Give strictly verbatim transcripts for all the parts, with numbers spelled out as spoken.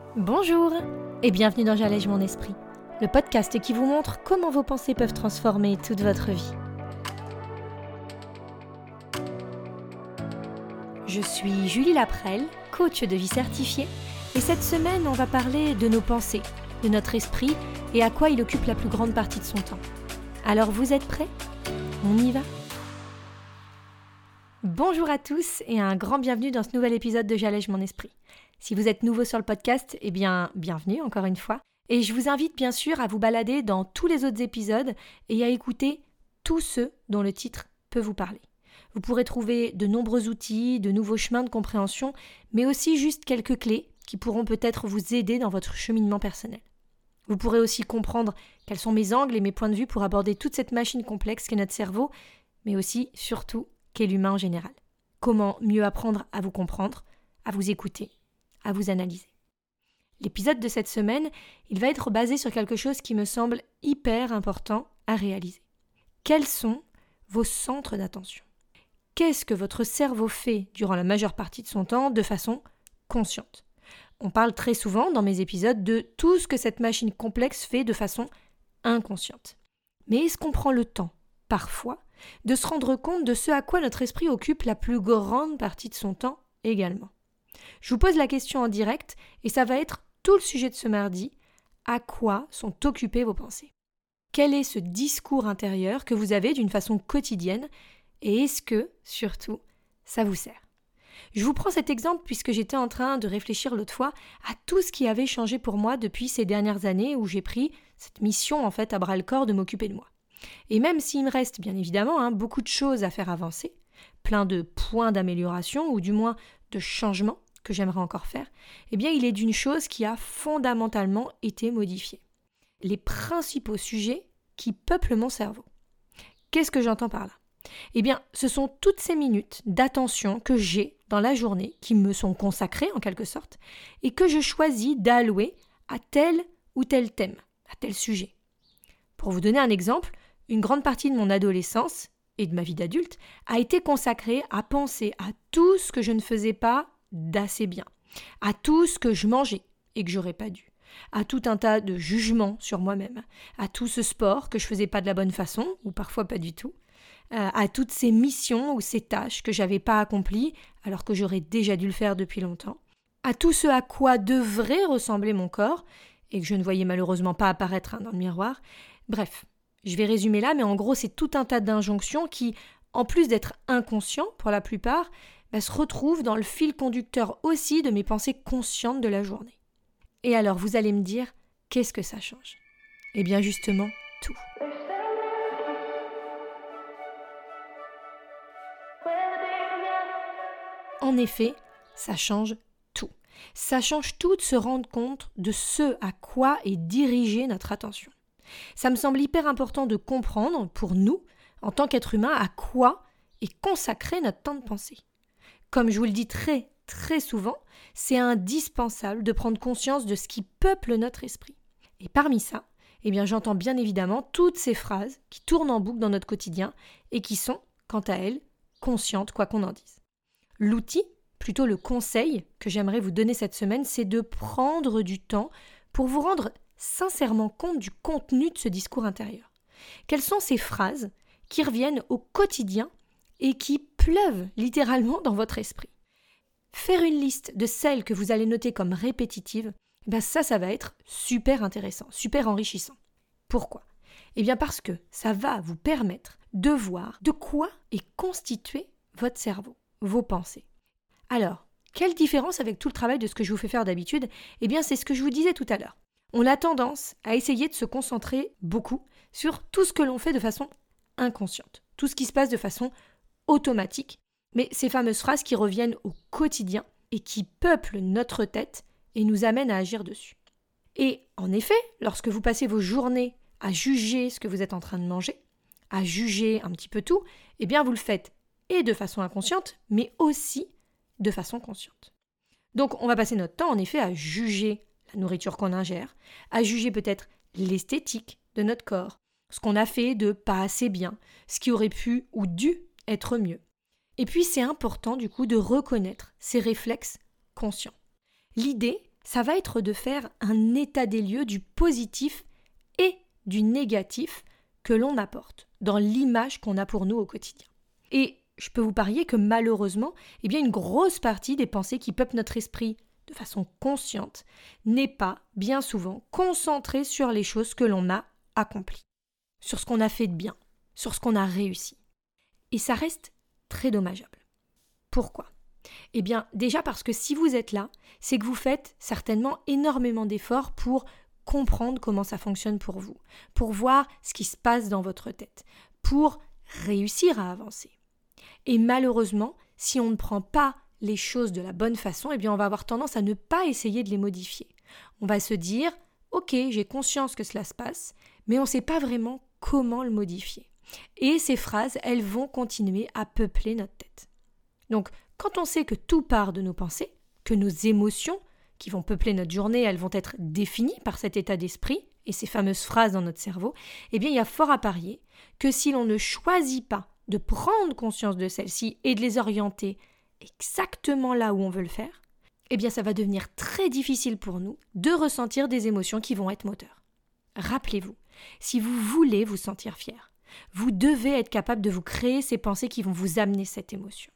Bonjour et bienvenue dans J'allège mon esprit, le podcast qui vous montre comment vos pensées peuvent transformer toute votre vie. Je suis Julie Laprelle, coach de vie certifiée, et cette semaine on va parler de nos pensées, de notre esprit et à quoi il occupe la plus grande partie de son temps. Alors vous êtes prêts ? On y va ? Bonjour à tous et un grand bienvenue dans ce nouvel épisode de J'allège mon esprit. Si vous êtes nouveau sur le podcast, eh bien, bienvenue encore une fois. Et je vous invite bien sûr à vous balader dans tous les autres épisodes et à écouter tous ceux dont le titre peut vous parler. Vous pourrez trouver de nombreux outils, de nouveaux chemins de compréhension, mais aussi juste quelques clés qui pourront peut-être vous aider dans votre cheminement personnel. Vous pourrez aussi comprendre quels sont mes angles et mes points de vue pour aborder toute cette machine complexe qu'est notre cerveau, mais aussi, surtout, qu'est l'humain en général. Comment mieux apprendre à vous comprendre, à vous écouter, à vous analyser. L'épisode de cette semaine, il va être basé sur quelque chose qui me semble hyper important à réaliser. Quels sont vos centres d'attention ? Qu'est-ce que votre cerveau fait durant la majeure partie de son temps de façon consciente ? On parle très souvent dans mes épisodes de tout ce que cette machine complexe fait de façon inconsciente. Mais est-ce qu'on prend le temps, parfois, de se rendre compte de ce à quoi notre esprit occupe la plus grande partie de son temps également ? Je vous pose la question en direct et ça va être tout le sujet de ce mardi. À quoi sont occupées vos pensées ? Quel est ce discours intérieur que vous avez d'une façon quotidienne et est-ce que, surtout, ça vous sert ? Je vous prends cet exemple puisque j'étais en train de réfléchir l'autre fois à tout ce qui avait changé pour moi depuis ces dernières années où j'ai pris cette mission en fait à bras-le-corps de m'occuper de moi. Et même s'il me reste bien évidemment hein, beaucoup de choses à faire avancer, plein de points d'amélioration ou du moins de changements que j'aimerais encore faire, eh bien il est d'une chose qui a fondamentalement été modifiée. Les principaux sujets qui peuplent mon cerveau. Qu'est-ce que j'entends par là ? Eh bien, ce sont toutes ces minutes d'attention que j'ai dans la journée, qui me sont consacrées en quelque sorte, et que je choisis d'allouer à tel ou tel thème, à tel sujet. Pour vous donner un exemple, une grande partie de mon adolescence et de ma vie d'adulte a été consacrée à penser à tout ce que je ne faisais pas d'assez bien, à tout ce que je mangeais et que j'aurais pas dû, à tout un tas de jugements sur moi-même, à tout ce sport que je faisais pas de la bonne façon, ou parfois pas du tout, à toutes ces missions ou ces tâches que j'avais pas accomplies alors que j'aurais déjà dû le faire depuis longtemps, à tout ce à quoi devrait ressembler mon corps et que je ne voyais malheureusement pas apparaître hein, dans le miroir. Bref, je vais résumer là, mais en gros c'est tout un tas d'injonctions qui, en plus d'être inconscients pour la plupart, bah, se retrouvent dans le fil conducteur aussi de mes pensées conscientes de la journée. Et alors vous allez me dire, qu'est-ce que ça change ? Eh bien justement, tout. En effet, ça change tout. Ça change tout de se rendre compte de ce à quoi est dirigée notre attention. Ça me semble hyper important de comprendre, pour nous, en tant qu'être humain, à quoi est consacré notre temps de pensée. Comme je vous le dis très, très souvent, c'est indispensable de prendre conscience de ce qui peuple notre esprit. Et parmi ça, eh bien, j'entends bien évidemment toutes ces phrases qui tournent en boucle dans notre quotidien et qui sont, quant à elles, conscientes, quoi qu'on en dise. L'outil, plutôt le conseil que j'aimerais vous donner cette semaine, c'est de prendre du temps pour vous rendre sincèrement compte du contenu de ce discours intérieur. Quelles sont ces phrases qui reviennent au quotidien et qui pleuvent littéralement dans votre esprit ? Faire une liste de celles que vous allez noter comme répétitives, ben ça, ça va être super intéressant, super enrichissant. Pourquoi ? Eh bien parce que ça va vous permettre de voir de quoi est constitué votre cerveau, vos pensées. Alors, quelle différence avec tout le travail de ce que je vous fais faire d'habitude ? Eh bien c'est ce que je vous disais tout à l'heure. On a tendance à essayer de se concentrer beaucoup sur tout ce que l'on fait de façon inconsciente, tout ce qui se passe de façon automatique, mais ces fameuses phrases qui reviennent au quotidien et qui peuplent notre tête et nous amènent à agir dessus. Et en effet, lorsque vous passez vos journées à juger ce que vous êtes en train de manger, à juger un petit peu tout, eh bien vous le faites et de façon inconsciente, mais aussi de façon consciente. Donc on va passer notre temps en effet à juger la nourriture qu'on ingère, à juger peut-être l'esthétique de notre corps, ce qu'on a fait de pas assez bien, ce qui aurait pu ou dû être mieux. Et puis c'est important du coup de reconnaître ces réflexes conscients. L'idée, ça va être de faire un état des lieux du positif et du négatif que l'on apporte dans l'image qu'on a pour nous au quotidien. Et je peux vous parier que malheureusement, eh bien une grosse partie des pensées qui peuplent notre esprit de façon consciente n'est pas, bien souvent, concentrée sur les choses que l'on a accomplies, sur ce qu'on a fait de bien, sur ce qu'on a réussi. Et ça reste très dommageable. Pourquoi ? Eh bien, déjà parce que si vous êtes là, c'est que vous faites certainement énormément d'efforts pour comprendre comment ça fonctionne pour vous, pour voir ce qui se passe dans votre tête, pour réussir à avancer. Et malheureusement, si on ne prend pas les choses de la bonne façon, eh bien on va avoir tendance à ne pas essayer de les modifier. On va se dire « Ok, j'ai conscience que cela se passe, mais on ne sait pas vraiment comment le modifier. » Et ces phrases, elles vont continuer à peupler notre tête. Donc, quand on sait que tout part de nos pensées, que nos émotions qui vont peupler notre journée, elles vont être définies par cet état d'esprit et ces fameuses phrases dans notre cerveau, eh bien il y a fort à parier que si l'on ne choisit pas de prendre conscience de celles-ci et de les orienter exactement là où on veut le faire, eh bien ça va devenir très difficile pour nous de ressentir des émotions qui vont être moteurs. Rappelez-vous, si vous voulez vous sentir fier, vous devez être capable de vous créer ces pensées qui vont vous amener cette émotion.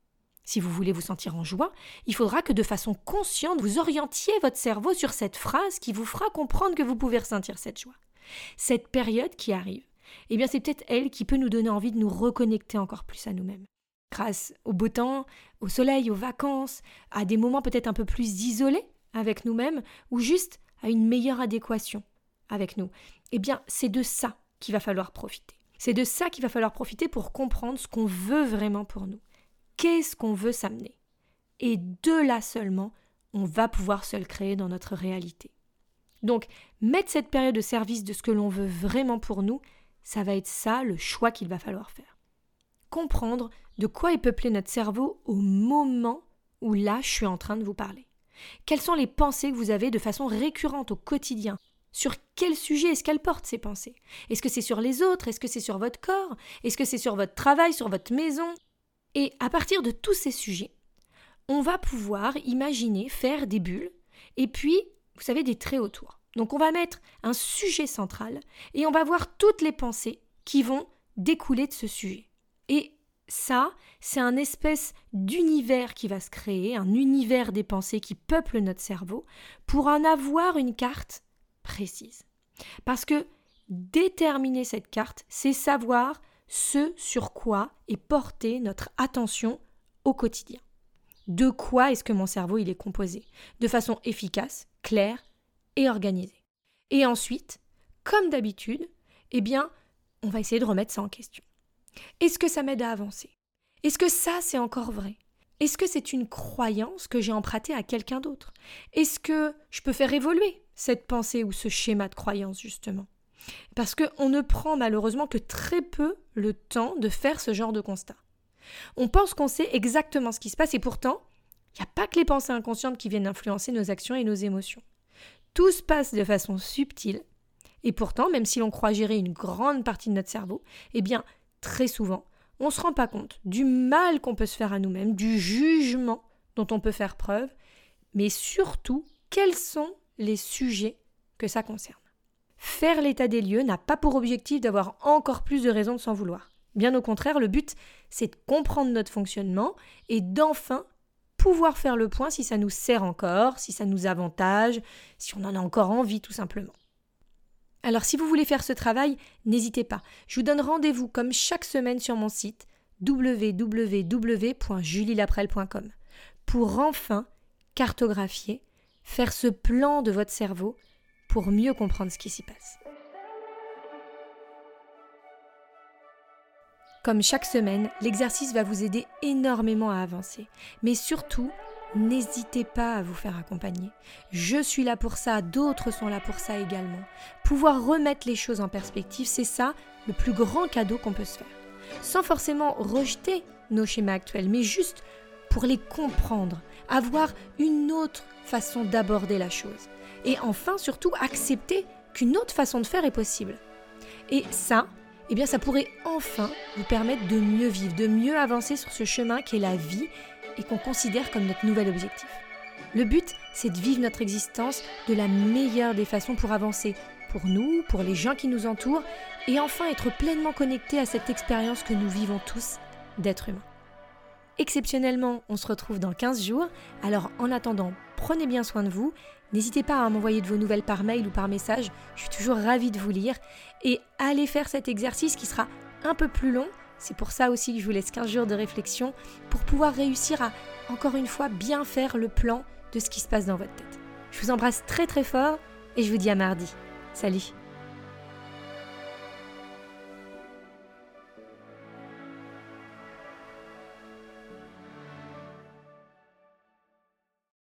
Si vous voulez vous sentir en joie, il faudra que de façon consciente, vous orientiez votre cerveau sur cette phrase qui vous fera comprendre que vous pouvez ressentir cette joie. Cette période qui arrive, eh bien c'est peut-être elle qui peut nous donner envie de nous reconnecter encore plus à nous-mêmes. Grâce au beau temps, au soleil, aux vacances, à des moments peut-être un peu plus isolés avec nous-mêmes ou juste à une meilleure adéquation avec nous. Eh bien, c'est de ça qu'il va falloir profiter. C'est de ça qu'il va falloir profiter pour comprendre ce qu'on veut vraiment pour nous. Qu'est-ce qu'on veut s'amener ? Et de là seulement, on va pouvoir se le créer dans notre réalité. Donc, mettre cette période au service de ce que l'on veut vraiment pour nous, ça va être ça le choix qu'il va falloir faire. Comprendre de quoi est peuplé notre cerveau au moment où là, je suis en train de vous parler. Quelles sont les pensées que vous avez de façon récurrente au quotidien ? Sur quel sujet est-ce qu'elles portent ces pensées ? Est-ce que c'est sur les autres ? Est-ce que c'est sur votre corps ? Est-ce que c'est sur votre travail, sur votre maison ? Et à partir de tous ces sujets, on va pouvoir imaginer faire des bulles et puis, vous savez, des traits autour. Donc on va mettre un sujet central et on va voir toutes les pensées qui vont découler de ce sujet. Et ça, c'est un espèce d'univers qui va se créer, un univers des pensées qui peuple notre cerveau pour en avoir une carte précise. Parce que déterminer cette carte, c'est savoir ce sur quoi est portée notre attention au quotidien. De quoi est-ce que mon cerveau il est composé ? De façon efficace, claire et organisée. Et ensuite, comme d'habitude, eh bien, on va essayer de remettre ça en question. Est-ce que ça m'aide à avancer ? Est-ce que ça, c'est encore vrai ? Est-ce que c'est une croyance que j'ai empruntée à quelqu'un d'autre ? Est-ce que je peux faire évoluer cette pensée ou ce schéma de croyance, justement ? Parce qu'on ne prend malheureusement que très peu le temps de faire ce genre de constat. On pense qu'on sait exactement ce qui se passe et pourtant, il n'y a pas que les pensées inconscientes qui viennent influencer nos actions et nos émotions. Tout se passe de façon subtile et pourtant, même si l'on croit gérer une grande partie de notre cerveau, eh bien, très souvent, on ne se rend pas compte du mal qu'on peut se faire à nous-mêmes, du jugement dont on peut faire preuve, mais surtout, quels sont les sujets que ça concerne. Faire l'état des lieux n'a pas pour objectif d'avoir encore plus de raisons de s'en vouloir. Bien au contraire, le but, c'est de comprendre notre fonctionnement et d'enfin pouvoir faire le point si ça nous sert encore, si ça nous avantage, si on en a encore envie tout simplement. Alors si vous voulez faire ce travail, n'hésitez pas. Je vous donne rendez-vous comme chaque semaine sur mon site w w w point julie laprelle point com pour enfin cartographier, faire ce plan de votre cerveau pour mieux comprendre ce qui s'y passe. Comme chaque semaine, l'exercice va vous aider énormément à avancer. Mais surtout, n'hésitez pas à vous faire accompagner. Je suis là pour ça, d'autres sont là pour ça également. Pouvoir remettre les choses en perspective, c'est ça le plus grand cadeau qu'on peut se faire. Sans forcément rejeter nos schémas actuels, mais juste pour les comprendre, avoir une autre façon d'aborder la chose. Et enfin, surtout, accepter qu'une autre façon de faire est possible. Et ça, eh bien, ça pourrait enfin vous permettre de mieux vivre, de mieux avancer sur ce chemin qu'est la vie et qu'on considère comme notre nouvel objectif. Le but, c'est de vivre notre existence de la meilleure des façons pour avancer, pour nous, pour les gens qui nous entourent, et enfin être pleinement connectés à cette expérience que nous vivons tous d'être humains. Exceptionnellement, on se retrouve dans quinze jours, alors en attendant, prenez bien soin de vous, n'hésitez pas à m'envoyer de vos nouvelles par mail ou par message, je suis toujours ravie de vous lire, et allez faire cet exercice qui sera un peu plus long, c'est pour ça aussi que je vous laisse quinze jours de réflexion, pour pouvoir réussir à, encore une fois, bien faire le plan de ce qui se passe dans votre tête. Je vous embrasse très très fort, et je vous dis à mardi. Salut!